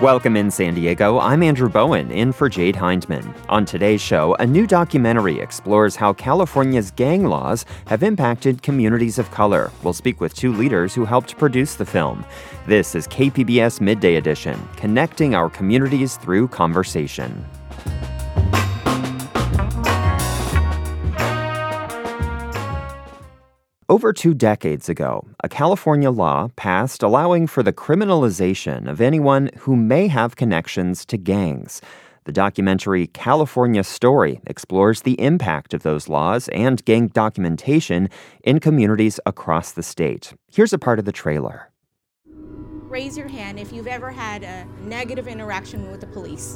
Welcome in San Diego. I'm Andrew Bowen, in for Jade Hindman. On today's show, a new documentary explores how California's gang laws have impacted communities of color. We'll speak with two leaders who helped produce the film. This is KPBS Midday Edition, connecting our communities through conversation. Over 2 decades ago, a California law passed allowing for the criminalization of anyone who may have connections to gangs. The documentary California Story explores the impact of those laws and gang documentation in communities across the state. Here's a part of the trailer. Raise your hand if you've ever had a negative interaction with the police.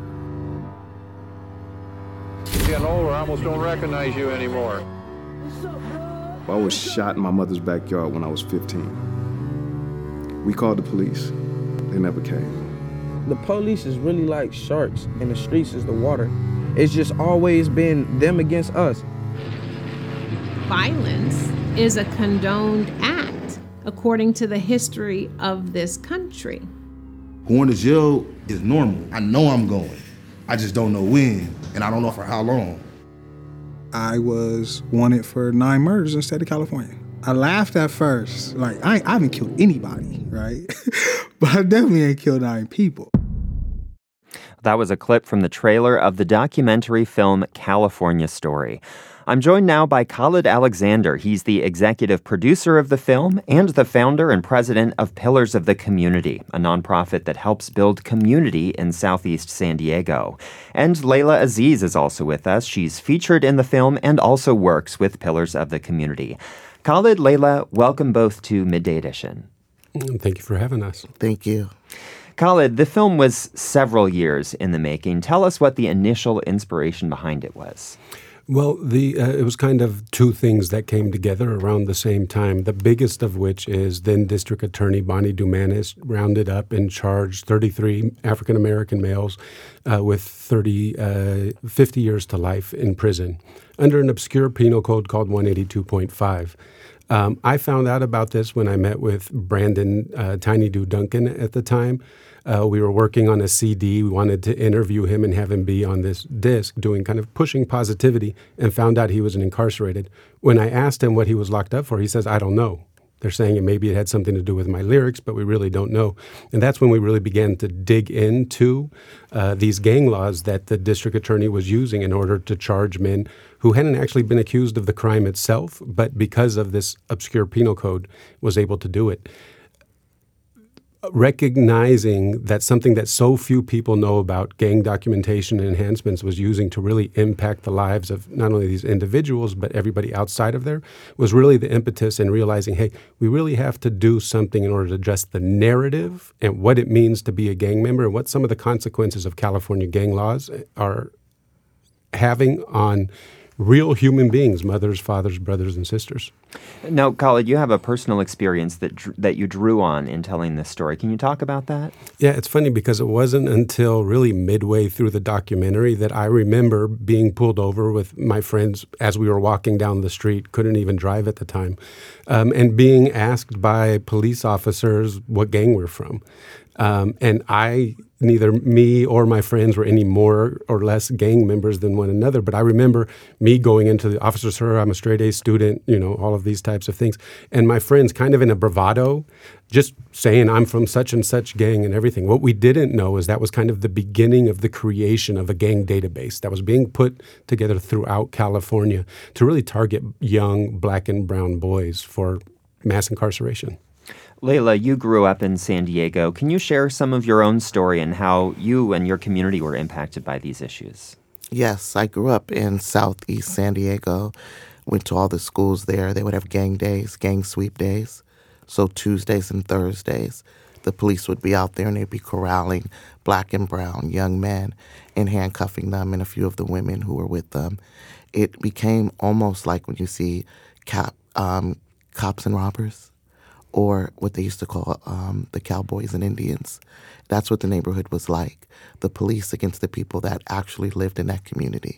You're getting older, I almost don't recognize you anymore. I was shot in my mother's backyard when I was 15. We called the police. They never came. The police is really like sharks, and the streets is the water. It's just always been them against us. Violence is a condoned act, according to the history of this country. Going to jail is normal. I know I'm going. I just don't know when, and I don't know for how long. I was wanted for 9 murders in the state of California. I laughed at first. Like, I haven't killed anybody, right? But I definitely ain't killed 9 people. That was a clip from the trailer of the documentary film California Story. I'm joined now by Khalid Alexander. He's the executive producer of the film and the founder and president of Pillars of the Community, a nonprofit that helps build community in Southeast San Diego. And Layla Aziz is also with us. She's featured in the film and also works with Pillars of the Community. Khalid, Layla, welcome both to Midday Edition. Thank you for having us. Thank you. Khalid, the film was several years in the making. Tell us what the initial inspiration behind it was. Well, it was kind of two things that came together around the same time, the biggest of which is then District Attorney Bonnie Dumanis rounded up and charged 33 African-American males with 50 years to life in prison under an obscure penal code called 182.5. I found out about this when I met with Brandon Tiny Doo Duncan at the time. We were working on a CD. We wanted to interview him and have him be on this disc doing kind of pushing positivity, and found out he was incarcerated. When I asked him what he was locked up for, he says, I don't know. They're saying maybe it had something to do with my lyrics, but we really don't know. And that's when we really began to dig into these gang laws that the district attorney was using in order to charge men who hadn't actually been accused of the crime itself, but because of this obscure penal code was able to do it. Recognizing that something that so few people know about, gang documentation and enhancements, was using to really impact the lives of not only these individuals, but everybody outside of there, was really the impetus in realizing, hey, we really have to do something in order to address the narrative and what it means to be a gang member and what some of the consequences of California gang laws are having on real human beings, mothers, fathers, brothers, and sisters. Now, Khalid, you have a personal experience that you drew on in telling this story. Can you talk about that? Yeah, it's funny because it wasn't until really midway through the documentary that I remember being pulled over with my friends as we were walking down the street, couldn't even drive at the time, and being asked by police officers what gang we're from. And neither me or my friends were any more or less gang members than one another. But I remember me going into the officer, sir, I'm a straight A student, all of these types of things. And my friends kind of in a bravado, just saying I'm from such and such gang and everything. What we didn't know is that was kind of the beginning of the creation of a gang database that was being put together throughout California to really target young black and brown boys for mass incarceration. Layla, you grew up in San Diego. Can you share some of your own story and how you and your community were impacted by these issues? Yes, I grew up in Southeast San Diego, went to all the schools there. They would have gang days, gang sweep days. So Tuesdays and Thursdays, the police would be out there and they'd be corralling black and brown young men and handcuffing them and a few of the women who were with them. It became almost like when you see cops and robbers, or what they used to call the cowboys and Indians. That's what the neighborhood was like, the police against the people that actually lived in that community.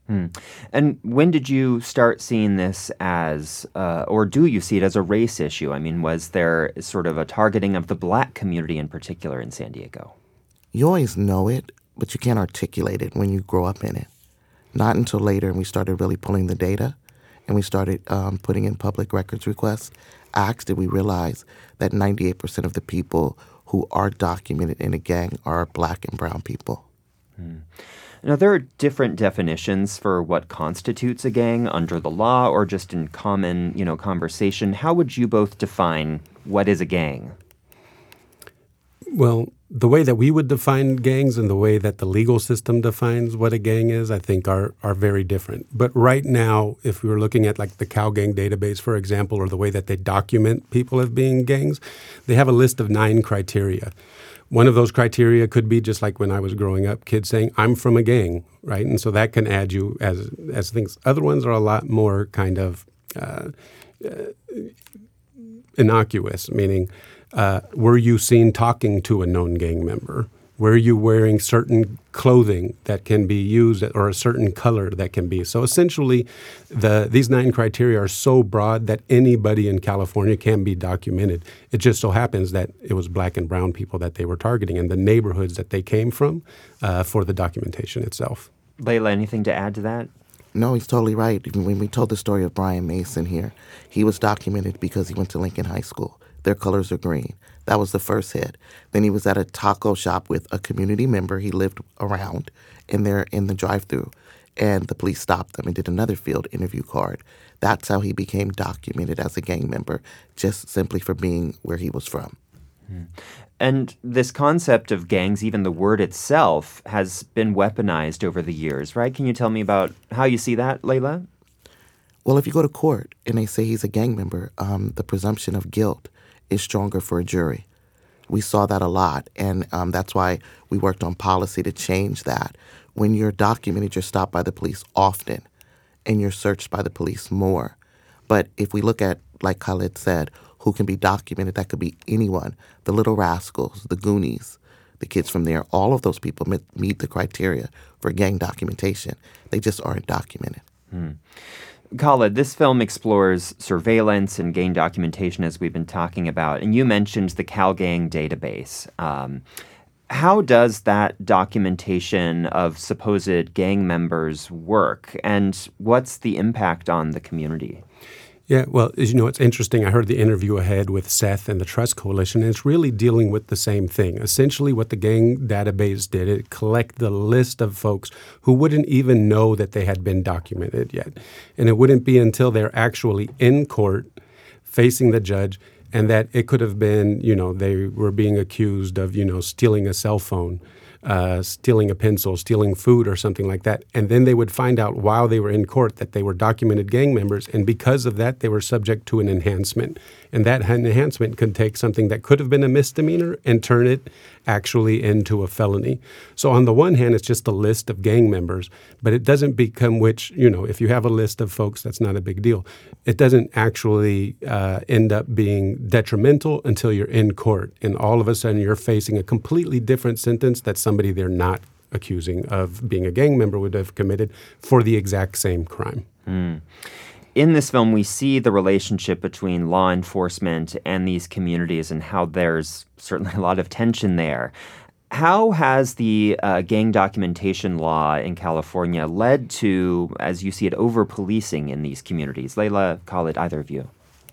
And when did you start seeing this as, or do you see it as a race issue? I mean, was there sort of a targeting of the black community in particular in San Diego? You always know it, but you can't articulate it when you grow up in it. Not until later, and we started really pulling the data, and we started putting in public records requests, acts, did we realize that 98% of the people who are documented in a gang are Black and brown people. Now, there are different definitions for what constitutes a gang under the law or just in common, conversation. How would you both define what is a gang? Well, the way that we would define gangs and the way that the legal system defines what a gang is, I think are very different. But right now, if we were looking at like the CalGang database, for example, or the way that they document people as being gangs, they have a list of 9 criteria. One of those criteria could be just like when I was growing up, kids saying, I'm from a gang, right? And so that can add you as things. Other ones are a lot more kind of innocuous, meaning were you seen talking to a known gang member? Were you wearing certain clothing that can be used or a certain color that can be? So essentially, these 9 criteria are so broad that anybody in California can be documented. It just so happens that it was Black and brown people that they were targeting and the neighborhoods that they came from for the documentation itself. Layla, anything to add to that? No, he's totally right. When we told the story of Brian Mason here, he was documented because he went to Lincoln High School. Their colors are green. That was the first hit. Then he was at a taco shop with a community member he lived around in the drive-thru, and the police stopped them and did another field interview card. That's how he became documented as a gang member, just simply for being where he was from. And this concept of gangs, even the word itself, has been weaponized over the years, right? Can you tell me about how you see that, Layla? Well, if you go to court and they say he's a gang member, the presumption of guilt is stronger for a jury. We saw that a lot, and that's why we worked on policy to change that. When you're documented, you're stopped by the police often, and you're searched by the police more. But if we look at, like Khalid said, who can be documented, that could be anyone. The Little Rascals, the Goonies, the kids from there, all of those people meet the criteria for gang documentation. They just aren't documented. Khalid, this film explores surveillance and gang documentation, as we've been talking about, and you mentioned the CalGang database. How does that documentation of supposed gang members work, and what's the impact on the community? Yeah, well, as you know, it's interesting. I heard the interview ahead with Seth and the Trust Coalition, and it's really dealing with the same thing. Essentially, what the gang database did, it collected a list of folks who wouldn't even know that they had been documented yet. And it wouldn't be until they're actually in court facing the judge, and that it could have been, they were being accused of, stealing a cell phone, stealing a pencil, stealing food or something like that. And then they would find out while they were in court that they were documented gang members. And because of that, they were subject to an enhancement. And that enhancement could take something that could have been a misdemeanor and turn it actually into a felony. So on the one hand, it's just a list of gang members, but it doesn't become which, if you have a list of folks, that's not a big deal. It doesn't actually end up being detrimental until you're in court. And all of a sudden, you're facing a completely different sentence that somebody they're not accusing of being a gang member would have committed for the exact same crime. In this film, we see the relationship between law enforcement and these communities and how there's certainly a lot of tension there. How has the gang documentation law in California led to, as you see it, over-policing in these communities? Layla, Khalid, either of you.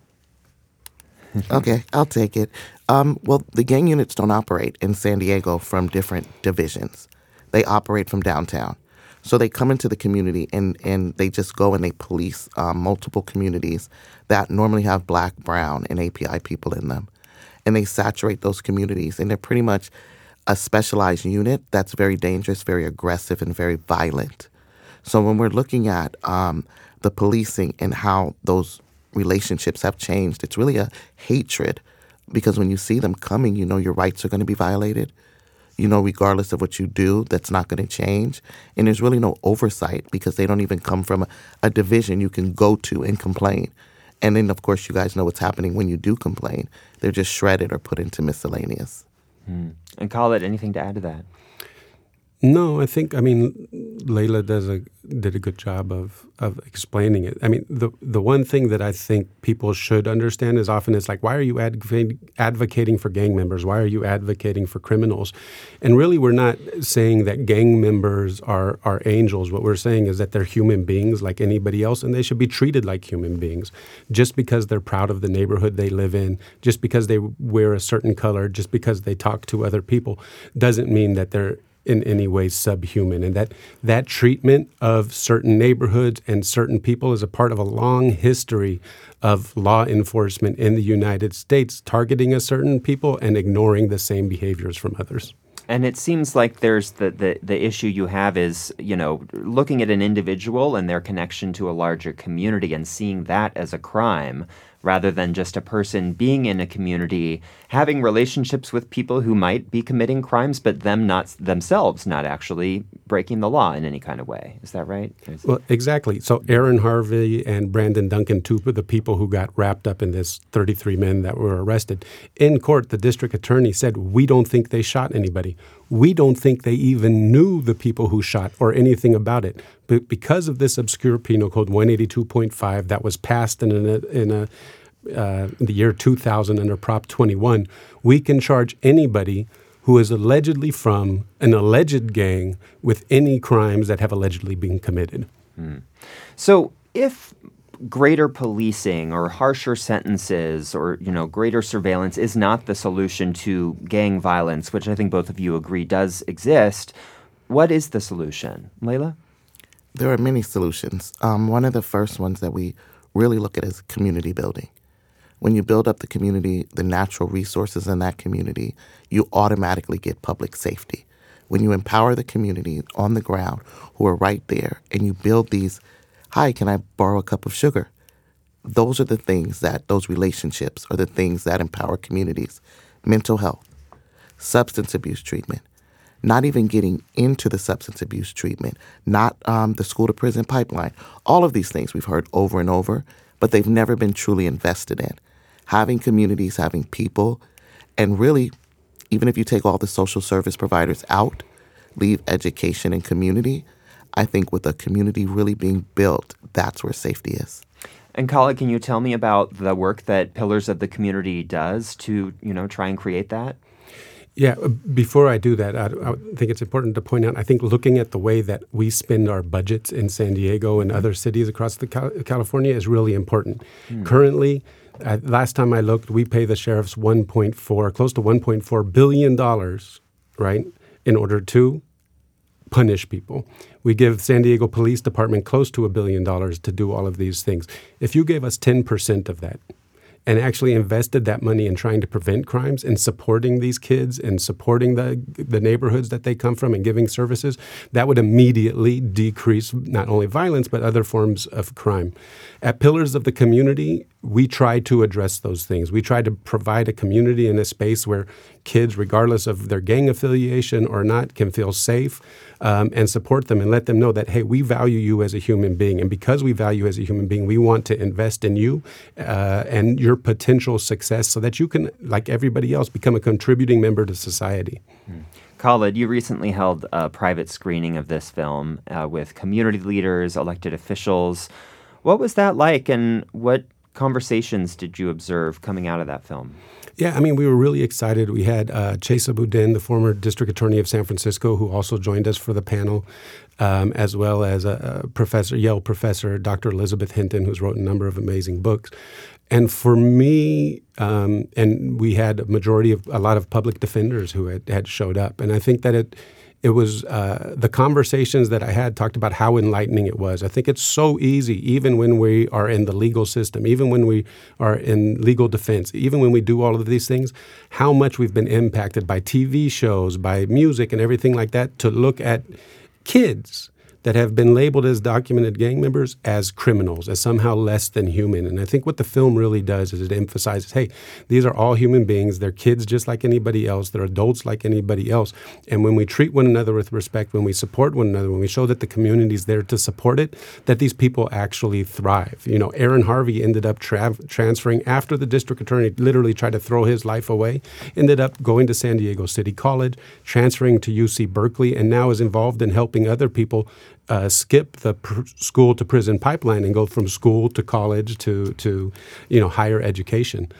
Okay, I'll take it. Well, the gang units don't operate in San Diego from different divisions. They operate from downtown. So they come into the community and they just go and they police multiple communities that normally have Black, brown, and API people in them. And they saturate those communities. And they're pretty much a specialized unit that's very dangerous, very aggressive, and very violent. So when we're looking at the policing and how those relationships have changed, it's really a hatred, because when you see them coming, your rights are going to be violated. Regardless of what you do, that's not going to change. And there's really no oversight because they don't even come from a division you can go to and complain. And then, of course, you guys know what's happening when you do complain. They're just shredded or put into miscellaneous. And Khalid, anything to add to that? No, I think, Layla did a good job of explaining it. I mean, the one thing that I think people should understand is often it's like, why are you advocating for gang members? Why are you advocating for criminals? And really, we're not saying that gang members are angels. What we're saying is that they're human beings like anybody else, and they should be treated like human beings. Just because they're proud of the neighborhood they live in, just because they wear a certain color, just because they talk to other people, doesn't mean that they're in any way subhuman, and that treatment of certain neighborhoods and certain people is a part of a long history of law enforcement in the United States targeting a certain people and ignoring the same behaviors from others. And it seems like there's the issue you have is, looking at an individual and their connection to a larger community and seeing that as a crime rather than just a person being in a community, having relationships with people who might be committing crimes, but themselves not actually breaking the law in any kind of way. Is that right? Well, exactly. So Aaron Harvey and Brandon Duncan, two of the people who got wrapped up in this 33 men that were arrested, in court, the district attorney said, we don't think they shot anybody. We don't think they even knew the people who shot or anything about it. But because of this obscure penal code 182.5 that was passed in the year 2000 under Prop 21, we can charge anybody who is allegedly from an alleged gang with any crimes that have allegedly been committed. So if greater policing or harsher sentences or, greater surveillance is not the solution to gang violence, which I think both of you agree does exist, what is the solution? Layla? There are many solutions. One of the first ones that we really look at is community building. When you build up the community, the natural resources in that community, you automatically get public safety. When you empower the community on the ground who are right there and you build these, hi, can I borrow a cup of sugar? Those are the things those relationships are the things that empower communities. Mental health, substance abuse treatment, not even getting into the substance abuse treatment, not the school to prison pipeline. All of these things we've heard over and over, but they've never been truly invested in. Having communities, having people, and really, even if you take all the social service providers out, leave education and community, I think with a community really being built, that's where safety is. And Khaled, can you tell me about the work that Pillars of the Community does to, try and create that? Yeah, before I do that, I think it's important to point out, I think looking at the way that we spend our budgets in San Diego and other cities across California is really important. Currently, last time I looked, we pay the sheriffs close to $1.4 billion, right, in order to punish people. We give San Diego Police Department close to $1 billion to do all of these things. If you gave us 10% of that, and actually invested that money in trying to prevent crimes and supporting these kids and supporting the neighborhoods that they come from and giving services, that would immediately decrease not only violence but other forms of crime. At Pillars of the Community, we try to address those things. We try to provide a community and a space where kids, regardless of their gang affiliation or not, can feel safe and support them and let them know that, hey, we value you as a human being. And because we value you as a human being, we want to invest in you and your potential success so that you can, like everybody else, become a contributing member to society. Khaled, you recently held a private screening of this film with community leaders, elected officials. What was that like, and what conversations did you observe coming out of that film? Yeah, I mean, we were really excited. We had Chesa Boudin, the former district attorney of San Francisco, who also joined us for the panel, as well as a Yale professor, Dr. Elizabeth Hinton, who's wrote a number of amazing books. And for me, and we had a lot of public defenders who had showed up. And I think that it was the conversations that I had talked about how enlightening it was. I think it's so easy, even when we are in the legal system, even when we are in legal defense, even when we do all of these things, how much we've been impacted by TV shows, by music and everything like that, to look at kids that have been labeled as documented gang members as criminals, as somehow less than human. And I think what the film really does is it emphasizes, hey, these are all human beings. They're kids just like anybody else. They're adults like anybody else. And when we treat one another with respect, when we support one another, when we show that the community is there to support it, that these people actually thrive. Aaron Harvey ended up transferring after the district attorney literally tried to throw his life away, ended up going to San Diego City College, transferring to UC Berkeley, and now is involved in helping other people skip the school to prison pipeline and go from school to college to higher education.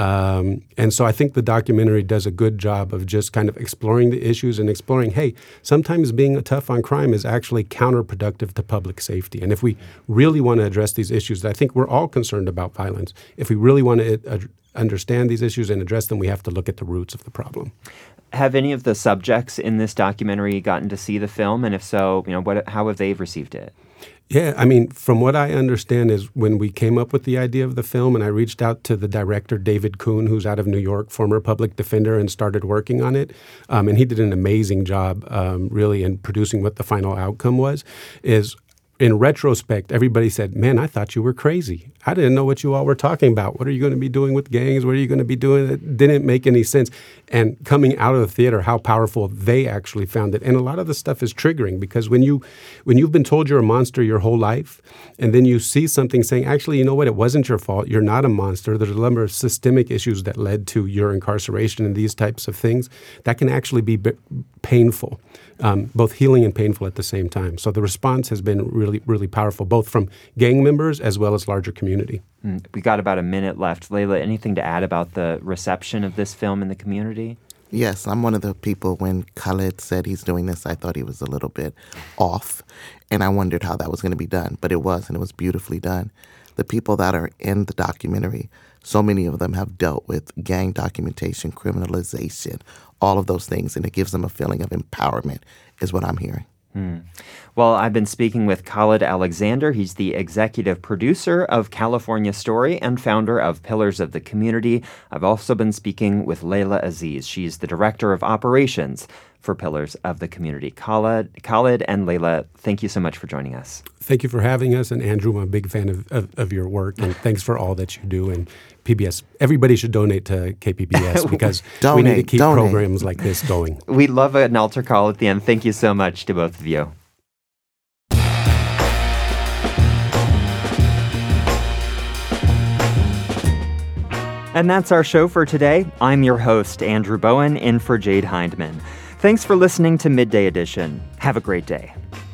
And so I think the documentary does a good job of just kind of exploring the issues and exploring, hey, sometimes being tough on crime is actually counterproductive to public safety. And if we really want to address these issues, I think we're all concerned about violence. If we really want to understand these issues and address them, we have to look at the roots of the problem. Have any of the subjects in this documentary gotten to see the film? And if so, how have they received it? Yeah, I mean, from what I understand is when we came up with the idea of the film and I reached out to the director, David Kuhn, who's out of New York, former public defender, and started working on it, and he did an amazing job really in producing what the final outcome was, is in retrospect, everybody said, man, I thought you were crazy. I didn't know what you all were talking about. What are you going to be doing with gangs? What are you going to be doing? It didn't make any sense. And coming out of the theater, how powerful they actually found it. And a lot of the stuff is triggering because when you've been told you're a monster your whole life, and then you see something saying, actually, you know what? It wasn't your fault. You're not a monster. There's a number of systemic issues that led to your incarceration and these types of things that can actually be painful, both healing and painful at the same time. So the response has been really, really powerful, both from gang members as well as larger community. We got about a minute left. Layla, anything to add about the reception of this film in the community? Yes, I'm one of the people when Khaled said he's doing this, I thought he was a little bit off, and I wondered how that was going to be done, but it was, and it was beautifully done. The people that are in the documentary, so many of them have dealt with gang documentation, criminalization, all of those things, and it gives them a feeling of empowerment, is what I'm hearing. Well, I've been speaking with Khaled Alexander. He's the executive producer of California Story and founder of Pillars of the Community. I've also been speaking with Layla Aziz. She's the director of operations for Pillars of the Community. Khaled and Layla, thank you so much for joining us. Thank you for having us. And Andrew, I'm a big fan of your work. And thanks for all that you do. And PBS, everybody should donate to KPBS because we need to keep programs like this going. We love an altar call at the end. Thank you so much to both of you. And that's our show for today. I'm your host, Andrew Bowen, in for Jade Hindman. Thanks for listening to Midday Edition. Have a great day.